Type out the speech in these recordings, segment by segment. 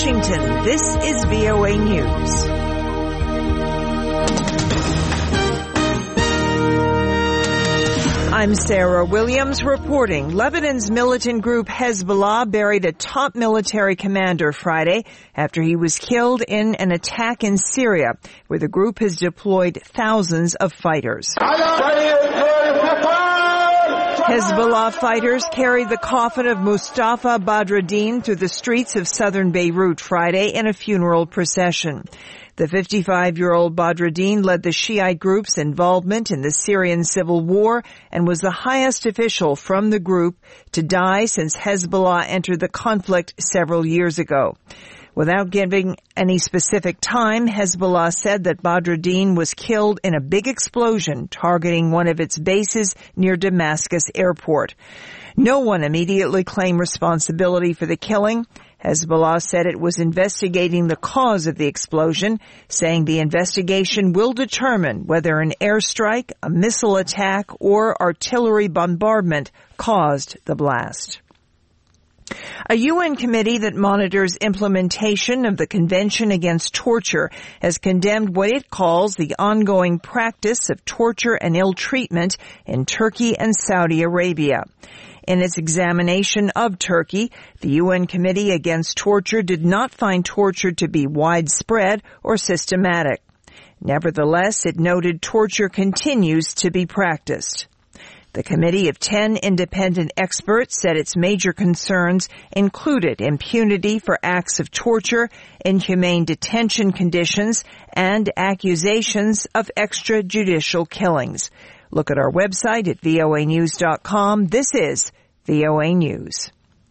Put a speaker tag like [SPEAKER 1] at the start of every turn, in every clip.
[SPEAKER 1] Washington, this is VOA News. I'm Sarah Williams reporting. Lebanon's militant group Hezbollah buried a top military commander Friday after he was killed in an attack in Syria, where the group has deployed thousands of fighters. Hezbollah fighters carried the coffin of Mustafa Badreddin through the streets of southern Beirut Friday in a funeral procession. The 55-year-old Badreddin led the Shiite group's involvement in the Syrian civil war and was the highest official from the group to die since Hezbollah entered the conflict several years ago. Without giving any specific time, Hezbollah said that Badreddin was killed in a big explosion targeting one of its bases near Damascus airport. No one immediately claimed responsibility for the killing. Hezbollah said it was investigating the cause of the explosion, saying the investigation will determine whether an airstrike, a missile attack, or artillery bombardment caused the blast. A UN committee that monitors implementation of the Convention Against Torture has condemned what it calls the ongoing practice of torture and ill treatment in Turkey and Saudi Arabia. In its examination of Turkey, the UN Committee Against Torture did not find torture to be widespread or systematic. Nevertheless, it noted torture continues to be practiced. The committee of 10 independent experts said its major concerns included impunity for acts of torture, inhumane detention conditions, and accusations of extrajudicial killings. Look at our website at voanews.com. This is VOA News.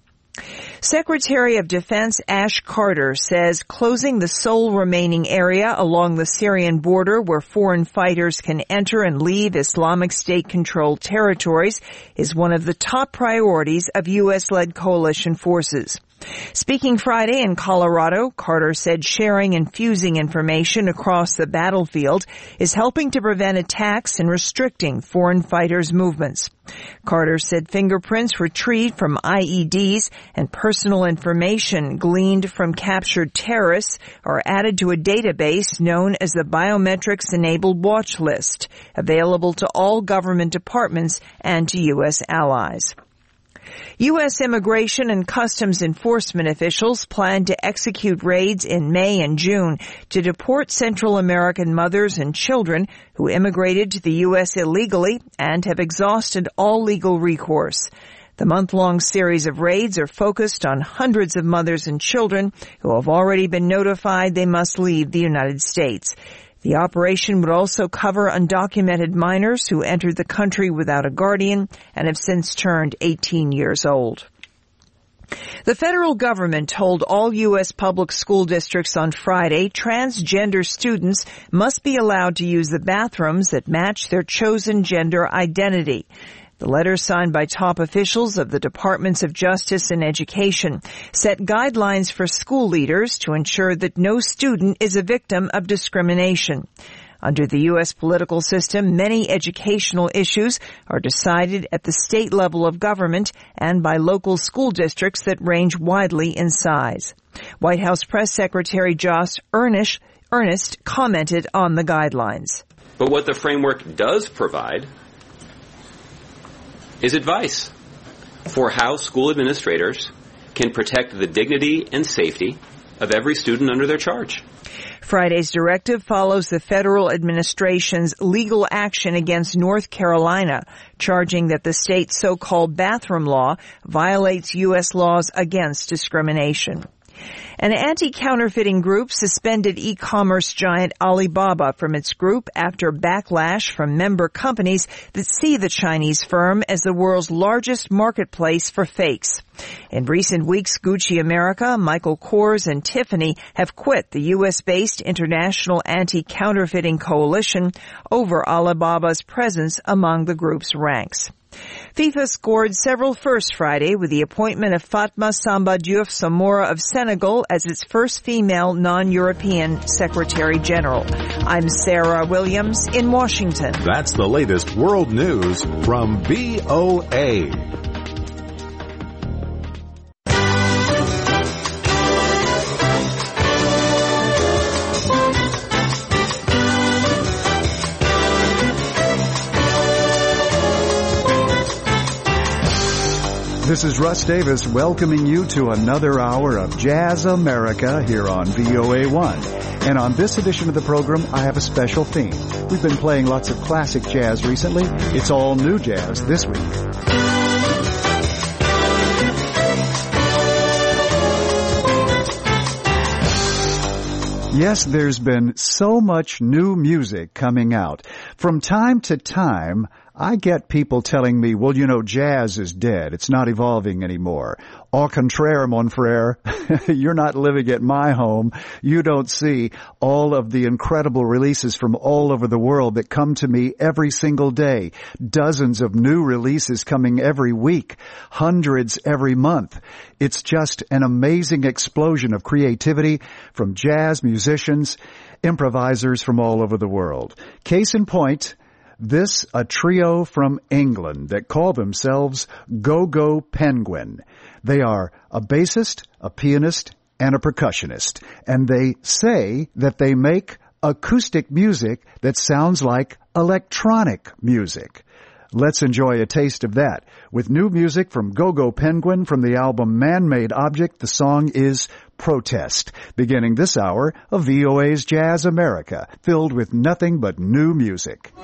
[SPEAKER 1] Secretary of Defense Ash Carter says closing the sole remaining area along the Syrian border where foreign fighters can enter and leave Islamic State-controlled territories is one of the top priorities of U.S.-led coalition forces. Speaking Friday in Colorado, Carter said sharing and fusing information across the battlefield is helping to prevent attacks and restricting foreign fighters' movements. Carter said fingerprints retrieved from IEDs and personal information gleaned from captured terrorists are added to a database known as the Biometrics-Enabled Watch List, available to all government departments and to U.S. allies. U.S. Immigration and Customs Enforcement officials plan to execute raids in May and June to deport Central American mothers and children who immigrated to the U.S. illegally and have exhausted all legal recourse. The month-long series of raids are focused on hundreds of mothers and children who have already been notified they must leave the United States. The operation would also cover undocumented minors who entered the country without a guardian and have since turned 18 years old. The federal government told all U.S. public school districts on Friday transgender students must be allowed to use the bathrooms that match their chosen gender identity. The letter signed by top officials of the Departments of Justice and Education set guidelines for school leaders to ensure that no student is a victim of discrimination. Under the U.S. political system, many educational issues are decided at the state level of government and by local school districts that range widely in size. White House Press Secretary Josh Earnest commented on the guidelines.
[SPEAKER 2] But what the framework does provide is advice for how school administrators can protect the dignity and safety of every student under their charge.
[SPEAKER 1] Friday's directive follows the federal administration's legal action against North Carolina, charging that the state's so-called bathroom law violates U.S. laws against discrimination. An anti-counterfeiting group suspended e-commerce giant Alibaba from its group after backlash from member companies that see the Chinese firm as the world's largest marketplace for fakes. In recent weeks, Gucci America, Michael Kors, and Tiffany have quit the U.S.-based International Anti-Counterfeiting Coalition over Alibaba's presence among the group's ranks. FIFA scored several firsts Friday with the appointment of Fatma Samba Diouf Samora of Senegal as its first female non-European Secretary General. I'm Sarah Williams in Washington.
[SPEAKER 3] That's the latest world news from VOA.
[SPEAKER 4] This is Russ Davis welcoming you to another hour of Jazz America here on VOA1. And on this edition of the program, I have a special theme. We've been playing lots of classic jazz recently. It's all new jazz this week. Yes, there's been so much new music coming out. From time to time, I get people telling me, well, you know, jazz is dead. It's not evolving anymore. Au contraire, mon frere, you're not living at my home. You don't see all of the incredible releases from all over the world that come to me every single day. Dozens of new releases coming every week. Hundreds every month. It's just an amazing explosion of creativity from jazz musicians, improvisers from all over the world. Case in point, this a trio from England that call themselves Go-Go Penguin. They are a bassist, a pianist, and a percussionist. And they say that they make acoustic music that sounds like electronic music. Let's enjoy a taste of that. With new music from Go-Go Penguin from the album Man-Made Object, the song is Protest, beginning this hour of VOA's Jazz America, filled with nothing but new music.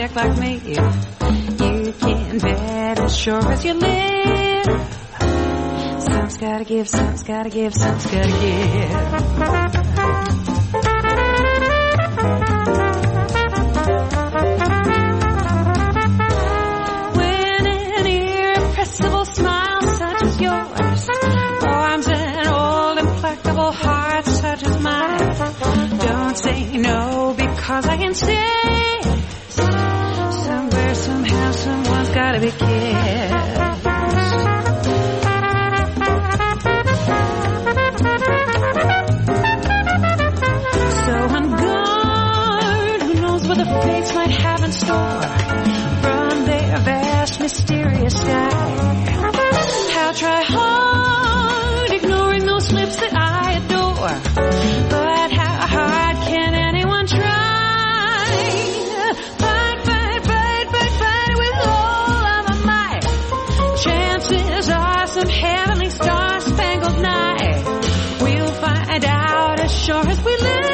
[SPEAKER 5] chick like me. You can bet as sure as you live. Some's gotta give, some's gotta give, some's gotta give. When an irrepressible smile such as yours warms an old implacable heart such as mine, don't say no because I insist. Somewhere, somehow, someone's gotta be kissed. The fates might have in store from their vast mysterious sky. I'll try hard ignoring those lips that I adore, but how hard can anyone try? Fight, fight, fight, fight, fight with all of my might. Chances are some heavenly star-spangled night we'll find out as sure as we live.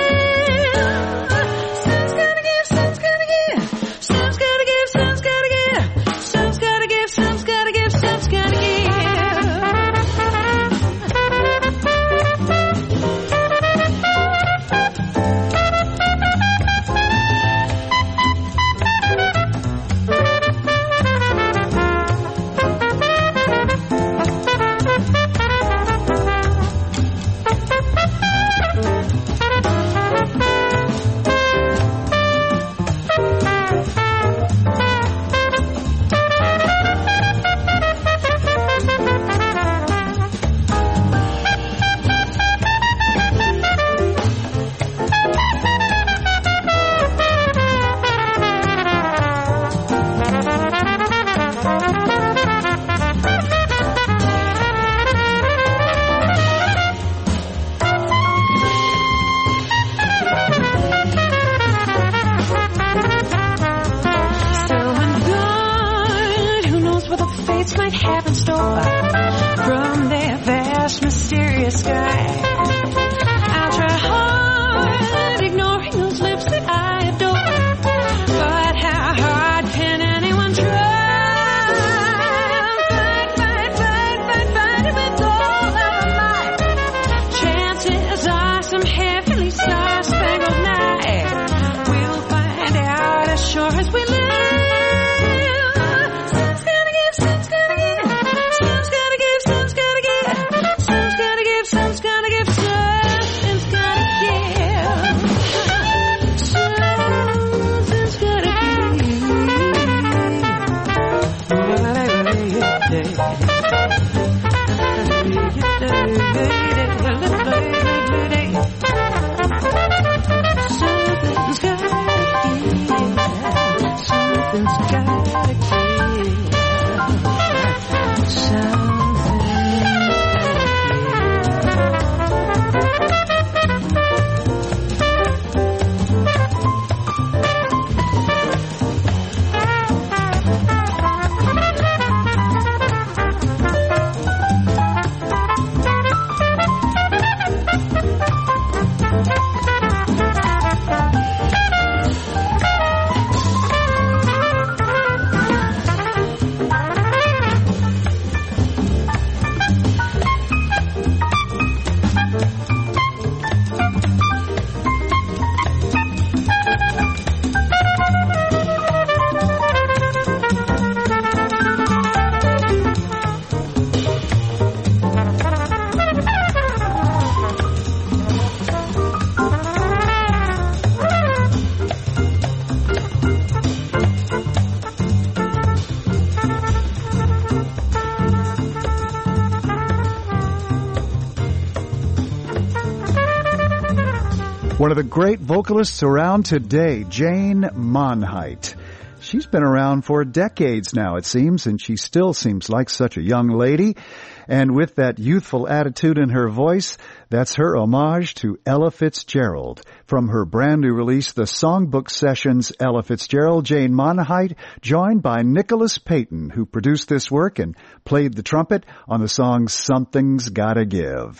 [SPEAKER 4] One of the great vocalists around today, Jane Monheit. She's been around for decades now, it seems, and she still seems like such a young lady. And with that youthful attitude in her voice, that's her homage to Ella Fitzgerald. From her brand new release, The Songbook Sessions, Ella Fitzgerald, Jane Monheit, joined by Nicholas Payton, who produced this work and played the trumpet on the song Something's Gotta Give.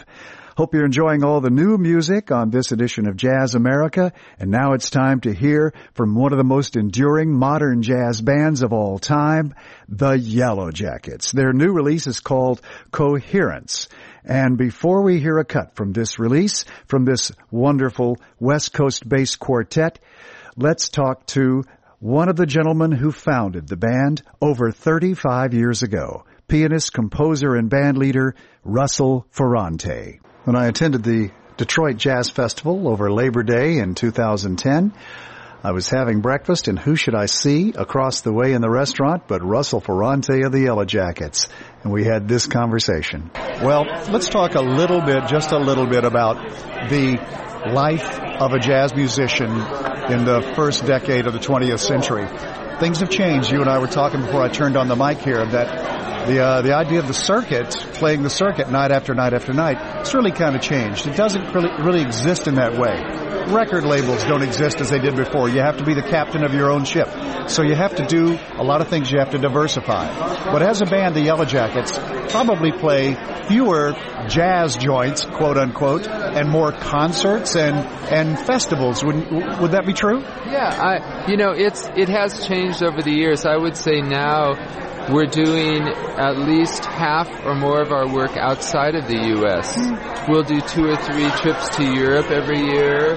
[SPEAKER 4] Hope you're enjoying all the new music on this edition of Jazz America. And now it's time to hear from one of the most enduring modern jazz bands of all time, the Yellow Jackets. Their new release is called Coherence. And before we hear a cut from this release, from this wonderful West Coast-based quartet, let's talk to one of the gentlemen who founded the band over 35 years ago, pianist, composer, and band leader Russell Ferrante. When I attended the Detroit Jazz Festival over Labor Day in 2010, I was having breakfast, and who should I see across the way in the restaurant but Russell Ferrante of the Yellow Jackets. And we had this conversation. Well, let's talk just a little bit about the life of a jazz musician in the first decade of the 20th century. Things have changed. You and I were talking before I turned on the mic here that the idea of the circuit, playing the circuit night after night after night, it's really kind of changed. It doesn't really exist in that way. Record labels don't exist as they did before. You have to be the captain of your own ship. So you have to do a lot of things. You have to diversify. But as a band, the Yellow Jackets probably play fewer jazz joints, quote unquote, and more concerts and festivals. Would that be true?
[SPEAKER 6] Yeah, it has changed over the years. I would say now we're doing at least half or more of our work outside of the U.S. We'll do 2 or 3 trips to Europe every year.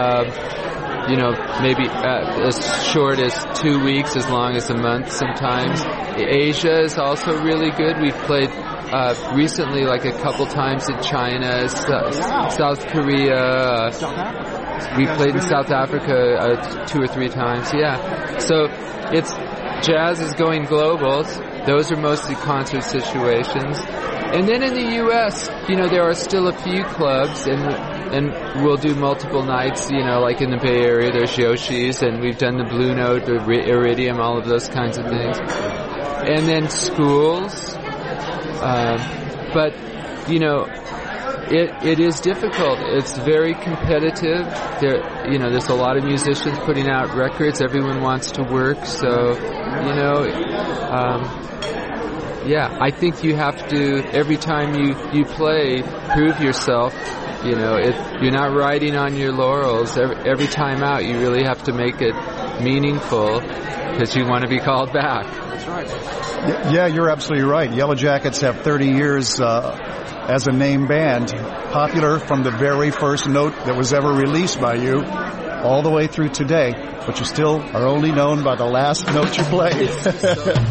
[SPEAKER 6] Maybe as short as 2 weeks, as long as a month sometimes. Asia is also really good. We've played recently like a couple times in China, South Korea. We played in South Africa 2 or 3 times. Yeah. So jazz is going global. Those are mostly concert situations. And then in the U.S., there are still a few clubs, and we'll do multiple nights, like in the Bay Area, there's Yoshi's, and we've done the Blue Note, the Iridium, all of those kinds of things. And then schools. But, it is difficult. It's very competitive. There's a lot of musicians putting out records. Everyone wants to work. So, I think you have to, every time you play, prove yourself. You're not riding on your laurels. Every time out, you really have to make it meaningful because you want to be called back. That's right.
[SPEAKER 4] Yeah, you're absolutely right. Yellow Jackets have 30 years as a name band, popular from the very first note that was ever released by you all the way through today, but you still are only known by the last note you play.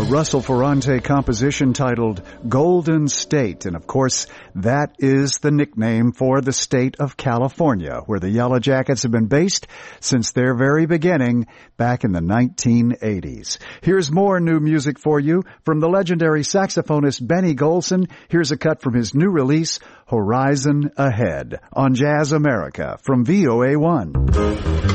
[SPEAKER 4] Russell Ferrante composition titled Golden State. And of course, that is the nickname for the state of California, where the Yellow Jackets have been based since their very beginning back in the 1980s. Here's more new music for you from the legendary saxophonist Benny Golson. Here's a cut from his new release, Horizon Ahead, on Jazz America from VOA1.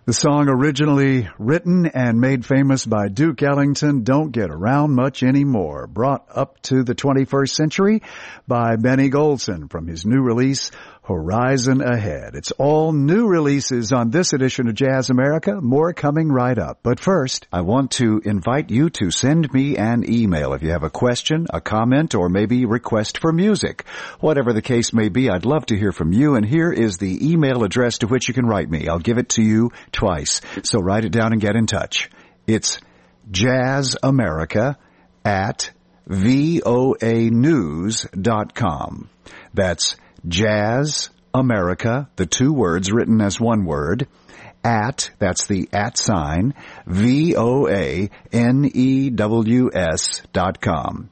[SPEAKER 4] The song, originally written and made famous by Duke Ellington, don't get around much anymore. Brought up to the 21st century by Benny Golson from his new release, Horizon Ahead. It's all new releases on this edition of Jazz America. More coming right up. But first, I want to invite you to send me an email if you have a question, a comment, or maybe request for music. Whatever the case may be, I'd love to hear from you, and here is the email address to which you can write me. I'll give it to you twice, so write it down and get in touch. It's jazzamerica@voanews.com. That's Jazz America, the two words written as one word, that's the @ sign, VOANEWS.com.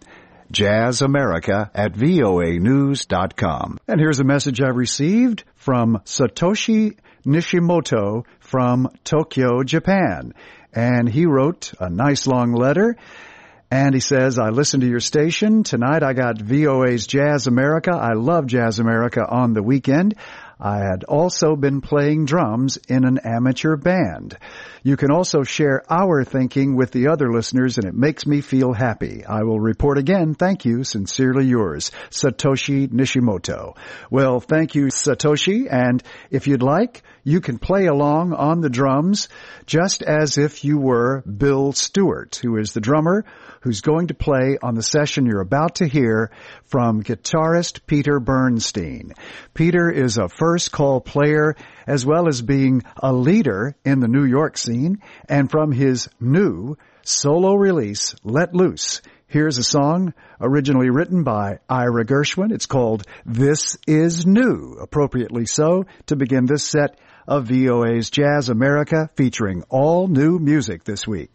[SPEAKER 4] jazzamerica@voanews.com. And here's a message I received from Satoshi Nishimoto from Tokyo, Japan. And he wrote a nice long letter. And he says, I listened to your station. Tonight I got VOA's Jazz America. I love Jazz America on the weekend. I had also been playing drums in an amateur band. You can also share our thinking with the other listeners, and it makes me feel happy. I will report again. Thank you. Sincerely yours, Satoshi Nishimoto. Well, thank you, Satoshi. And if you'd like, you can play along on the drums just as if you were Bill Stewart, who is the drummer who's going to play on the session you're about to hear from guitarist Peter Bernstein. Peter is a first-call player as well as being a leader in the New York scene, and from his new solo release, Let Loose, here's a song originally written by Ira Gershwin. It's called This Is New, appropriately so, to begin this set of VOA's Jazz America, featuring all new music this week.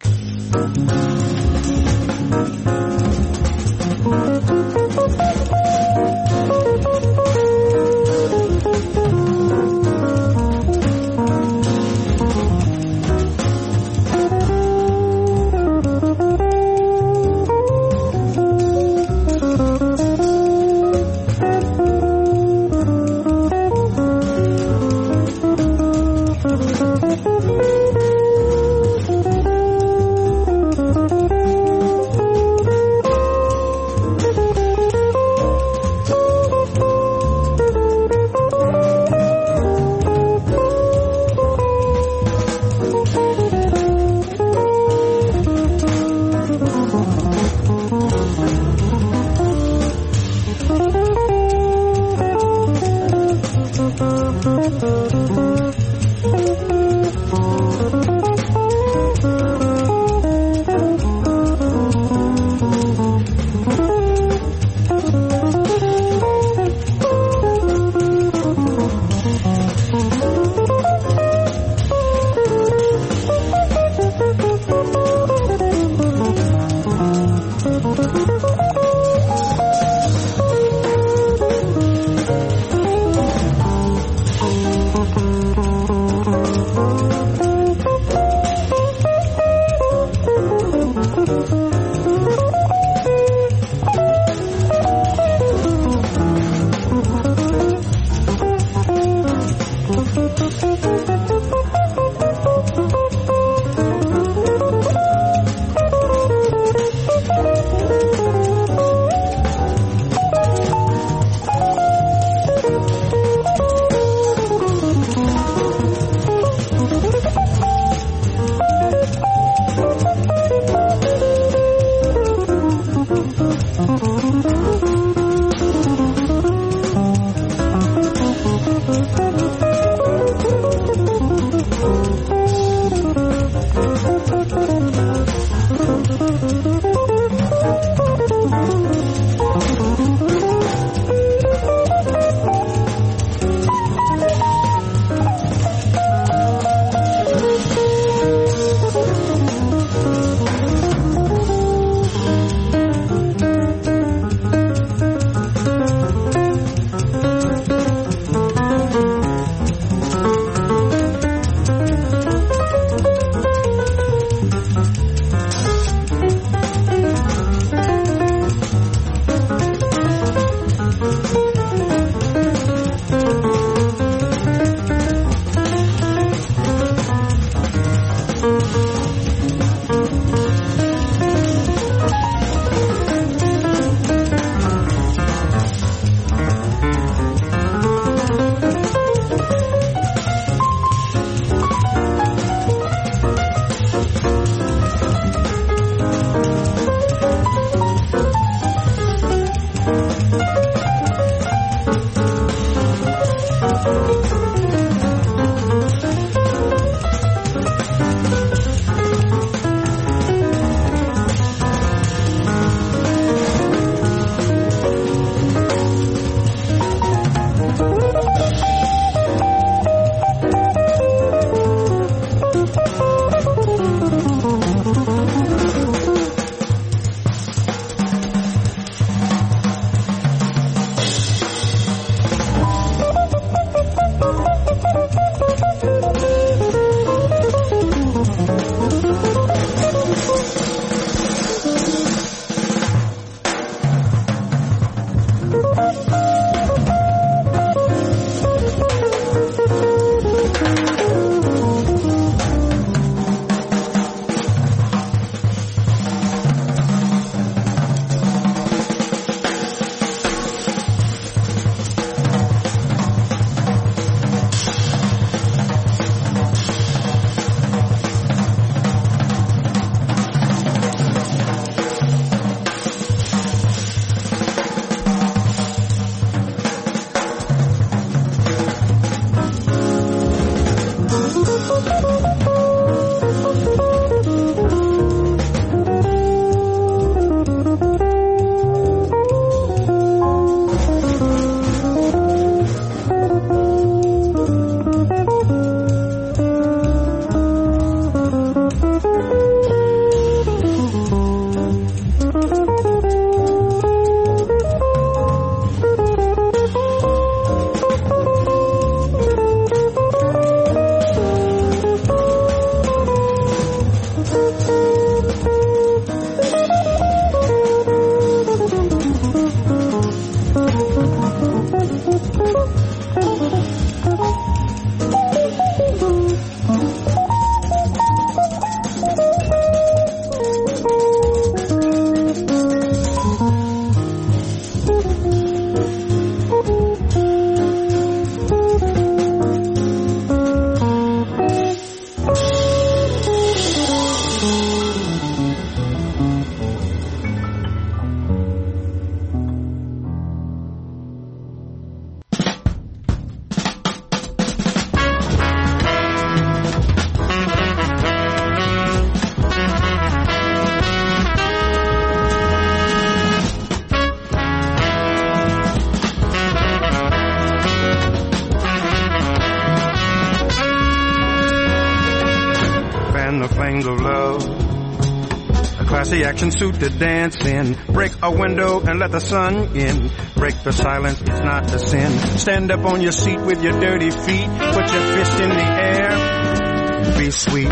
[SPEAKER 7] Action suit to dance in. Break a window and let the sun in. Break the silence, it's not a sin. Stand up on your seat with your dirty feet. Put your fist in the air. Be sweet.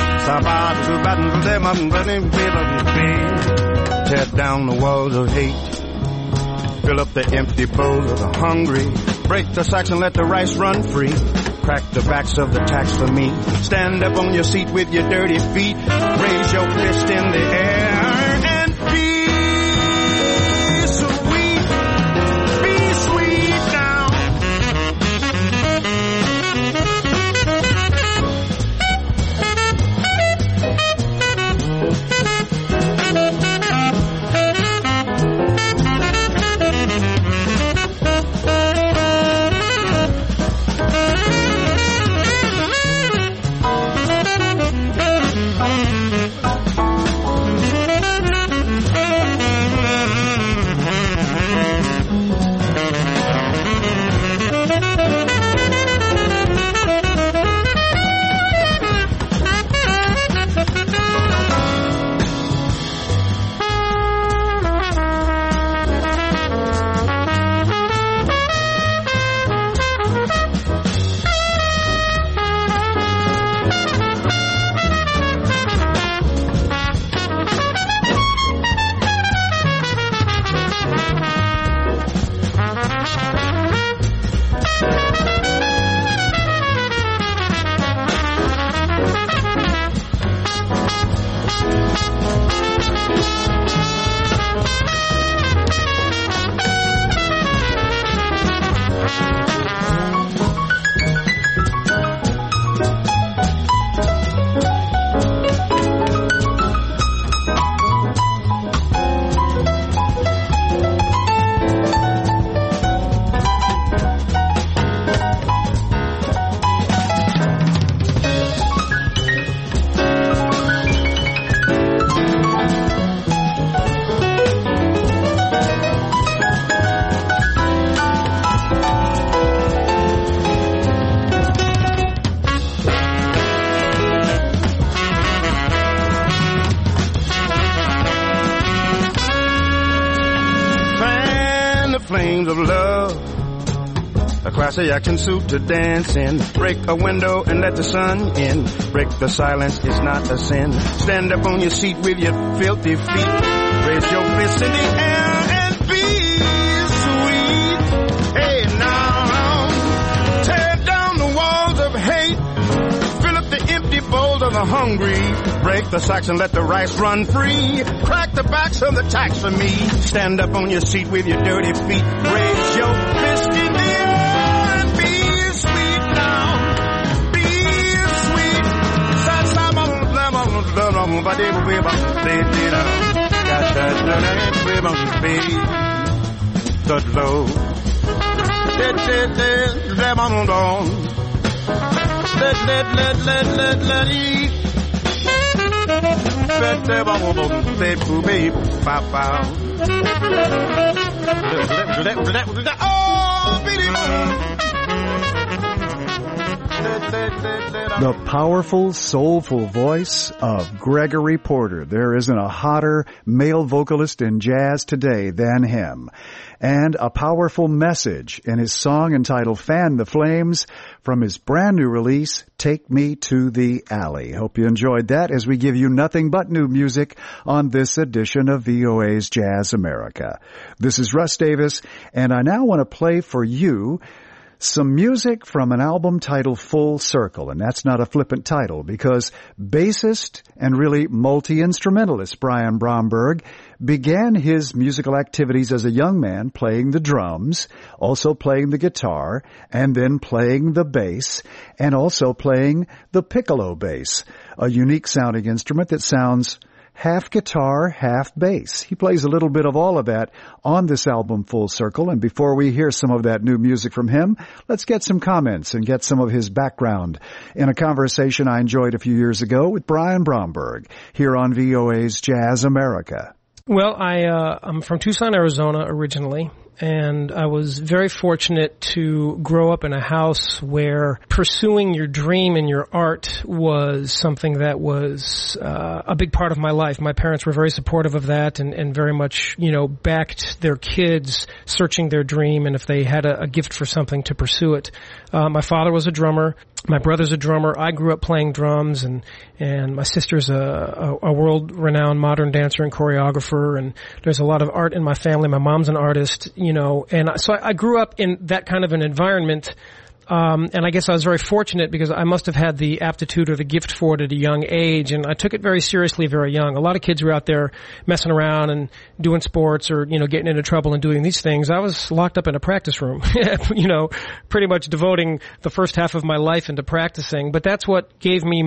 [SPEAKER 7] Tear down the walls of hate. Fill up the empty bowls of the hungry. Break the sacks and let the rice run free. Crack the backs of the tax for me. Stand up on your seat with your dirty feet. Raise your fist in the air and be sweet. Be sweet now. flames of love. A classy action suit to dance in. Break a window and let the sun in. Break the silence, it's not a sin. Stand up on your seat with your filthy feet. Raise your fists in the air and be sweet. Hey, now, tear down the walls of hate. Fill up the empty bowls of the hungry. Break the sacks and let the rice run free. Crack the backs of the tax for me. Stand up on your seat with your dirty feet. Raise your fist in the air and be sweet now. Be sweet.
[SPEAKER 4] The powerful, soulful voice of Gregory Porter. There isn't a hotter male vocalist in jazz today than him. And a powerful message in his song entitled Fan the Flames from his brand new release, Take Me to the Alley. Hope you enjoyed that as we give you nothing but new music on this edition of VOA's Jazz America. This is Russ Davis, and I now want to play for you some music from an album titled Full Circle, and that's not a flippant title because bassist and really multi-instrumentalist Brian Bromberg began his musical activities as a young man playing the drums, also playing the guitar, and then playing the bass, and also playing the piccolo bass, a unique sounding instrument that sounds half guitar, half bass. He plays a little bit of all of that on this album, Full Circle. And before we hear some of that new music from him, let's get some comments and get some of his background in a conversation I enjoyed a few years ago with Brian Bromberg here on VOA's Jazz America.
[SPEAKER 8] Well, I'm from Tucson, Arizona originally, and I was very fortunate to grow up in a house where pursuing your dream and your art was something that was a big part of my life. My parents were very supportive of that and very much, backed their kids searching their dream, and if they had a gift for something, to pursue it. My father was a drummer. My brother's a drummer. I grew up playing drums, and my sister's a world-renowned modern dancer and choreographer, and there's a lot of art in my family. My mom's an artist, and so I grew up in that kind of an environment. And I guess I was very fortunate because I must have had the aptitude or the gift for it at a young age, and I took it very seriously very young. A lot of kids were out there messing around and doing sports or, getting into trouble and doing these things. I was locked up in a practice room, pretty much devoting the first half of my life into practicing. But that's what gave me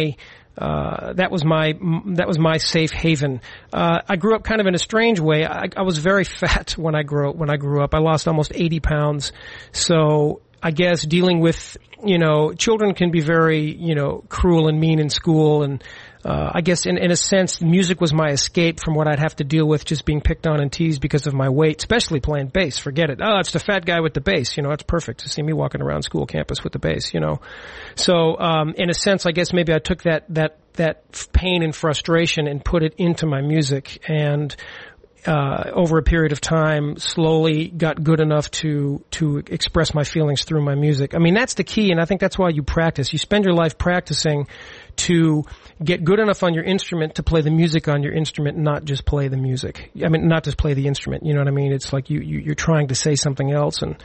[SPEAKER 8] that was my safe haven. I grew up kind of in a strange way. I was very fat when I grew up. I lost almost 80 pounds. So I guess dealing with, children can be very, cruel and mean in school. And, I guess in a sense, music was my escape from what I'd have to deal with just being picked on and teased because of my weight, especially playing bass. Forget it. Oh, it's the fat guy with the bass. It's perfect to see me walking around school campus with the bass, So, in a sense, I guess maybe I took that pain and frustration and put it into my music, and over a period of time, slowly got good enough to express my feelings through my music. I mean, that's the key, and I think that's why you practice. You spend your life practicing to get good enough on your instrument to play the music on your instrument, not just play the music. I mean, not just play the instrument, you know what I mean? It's like you're trying to say something else, and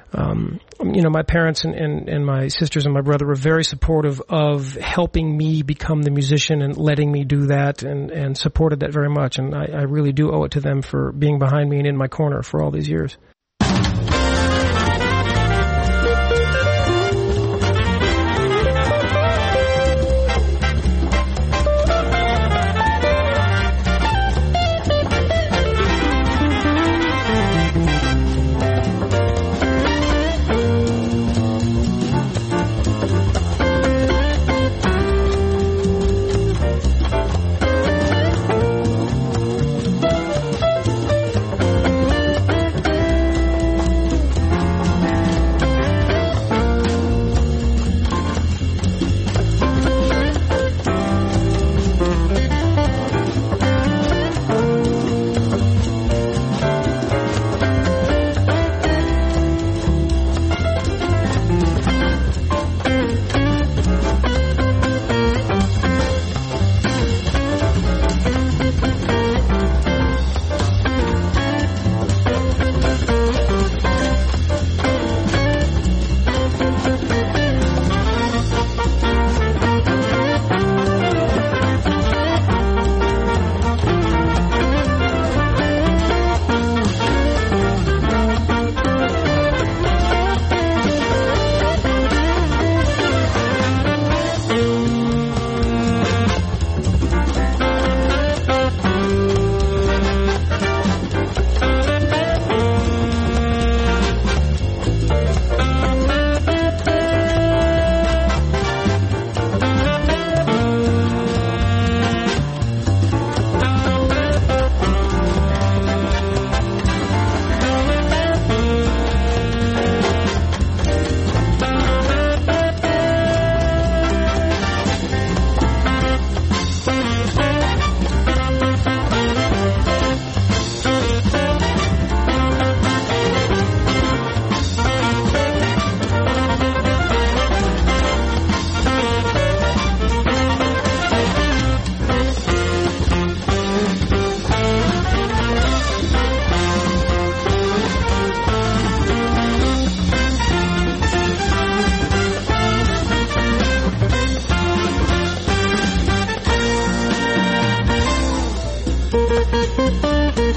[SPEAKER 8] my parents and my sisters and my brother were very supportive of helping me become the musician and letting me do that, and supported that very much. And I really do owe it to them for being behind me and in my corner for all these years.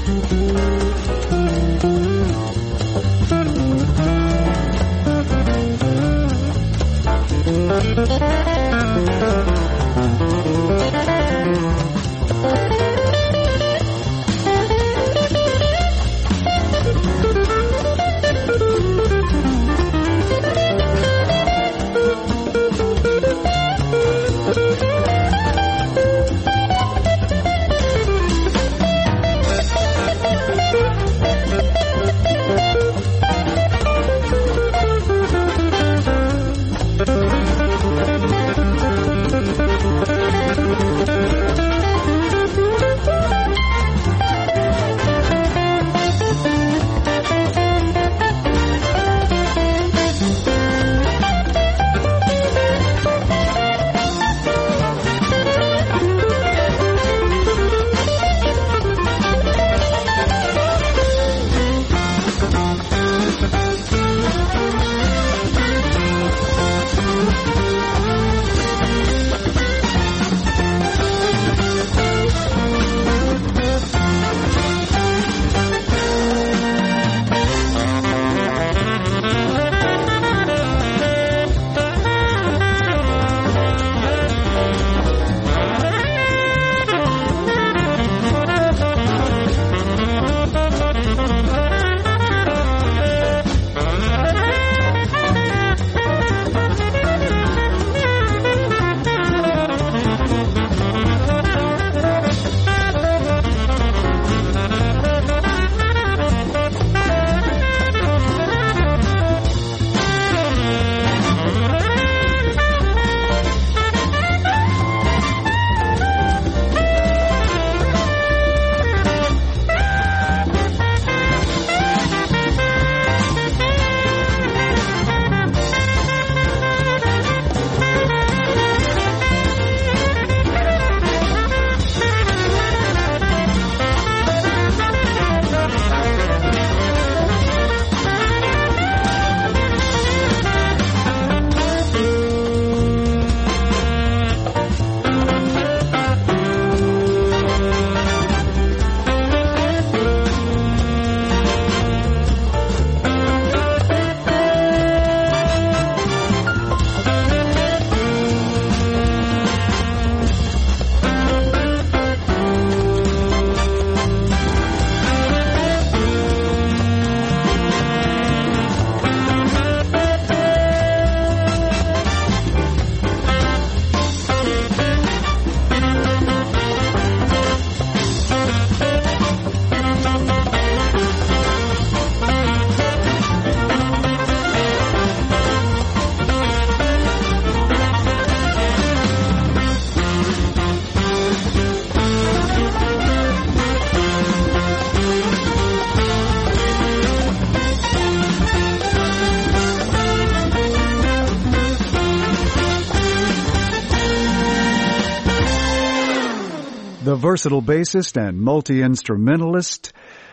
[SPEAKER 4] The versatile bassist and multi-instrumentalist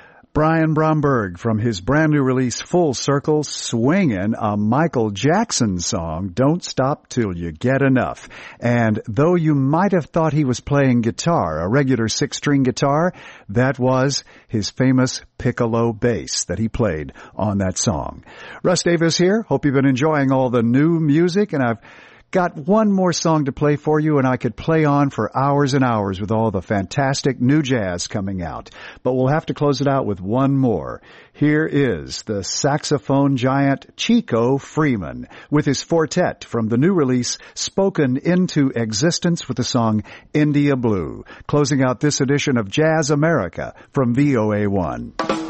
[SPEAKER 4] Brian Bromberg from his brand new release Full Circle, swinging a Michael Jackson song, Don't Stop Till You Get Enough. And though you might have thought he was playing guitar, a regular 6-string guitar, that was his famous piccolo bass that he played on that song. Russ Davis here. Hope you've been enjoying all the new music, and I've got one more song to play for you, and I could play on for hours and hours with all the fantastic new jazz coming out. But we'll have to close it out with one more. Here is the saxophone giant Chico Freeman with his quartet from the new release Spoken Into Existence with the song India Blue, closing out this edition of Jazz America from VOA1.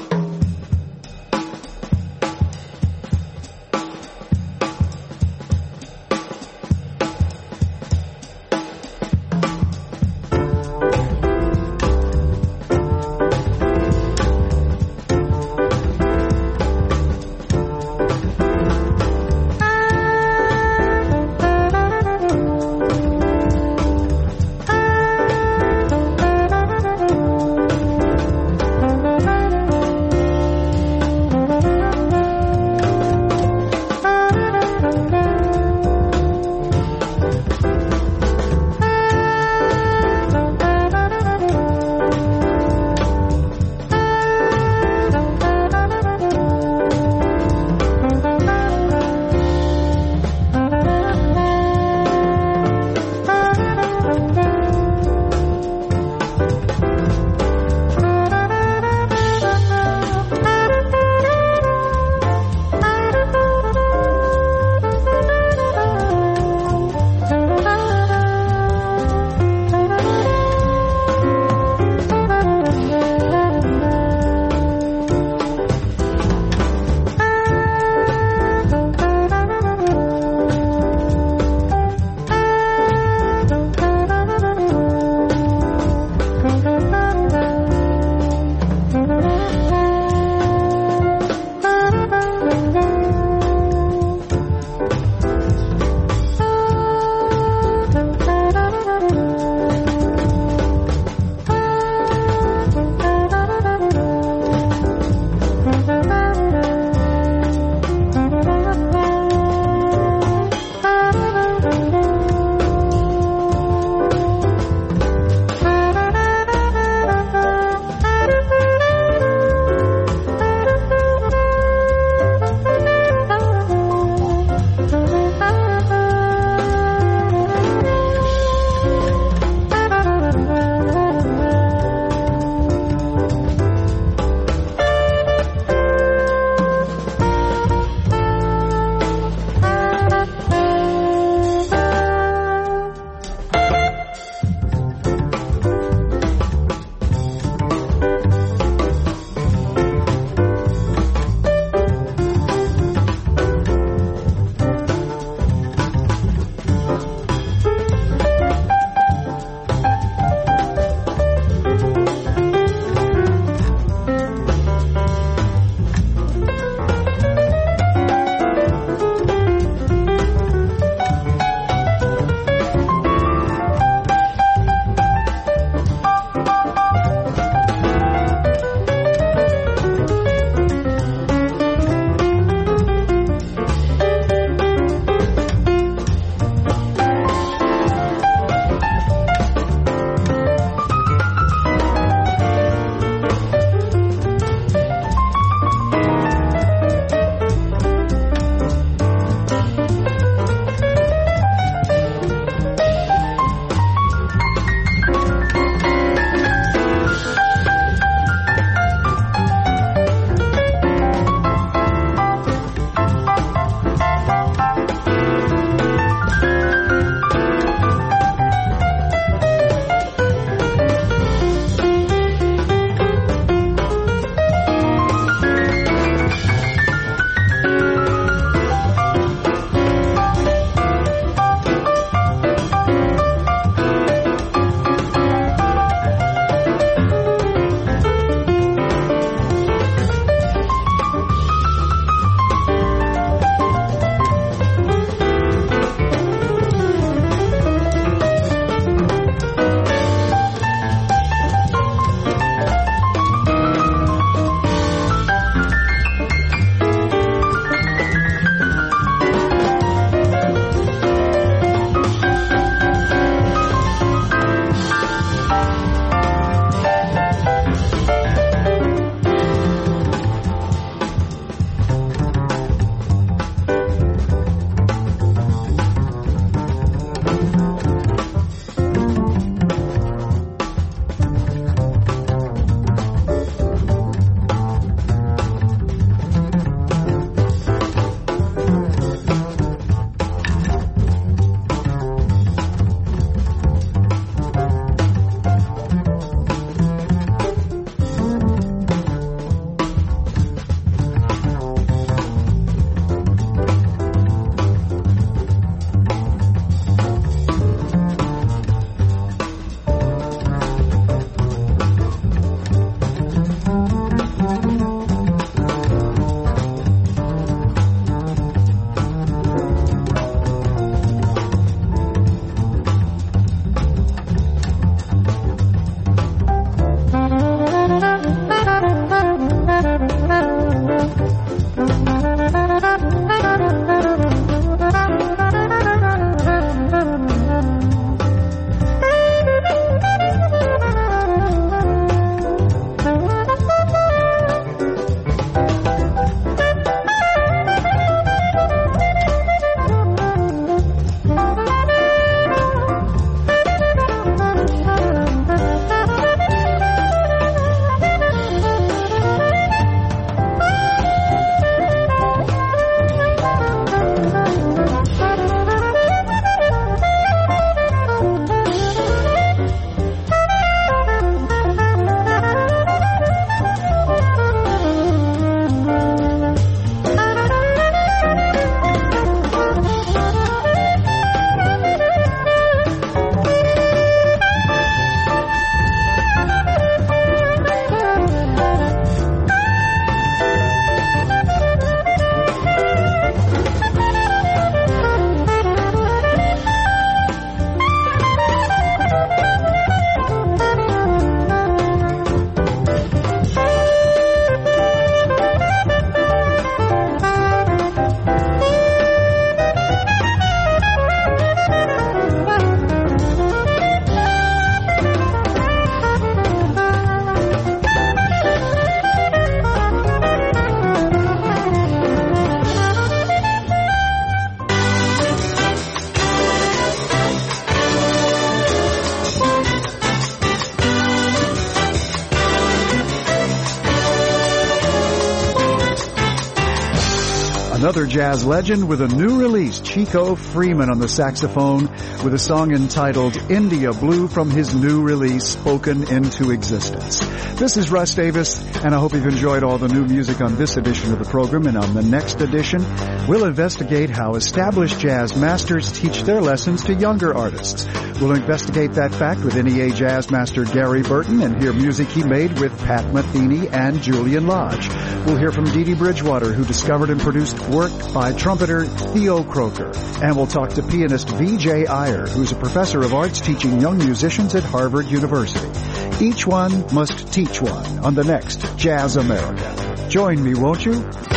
[SPEAKER 4] Another jazz legend with a new release, Chico Freeman on the saxophone with a song entitled India Blue from his new release, Spoken into Existence. This is Russ Davis, and I hope you've enjoyed all the new music on this edition of the program. And on the next edition, we'll investigate how established jazz masters teach their lessons to younger artists. We'll investigate that fact with NEA jazz master Gary Burton and hear music he made with Pat Metheny and Julian Lodge. We'll hear from Dee Dee Bridgewater, who discovered and produced work by trumpeter Theo Croker. And we'll talk to pianist V.J. Iyer, who's a professor of arts teaching young musicians at Harvard University. Each one must teach one on the next Jazz America. Join me, won't you?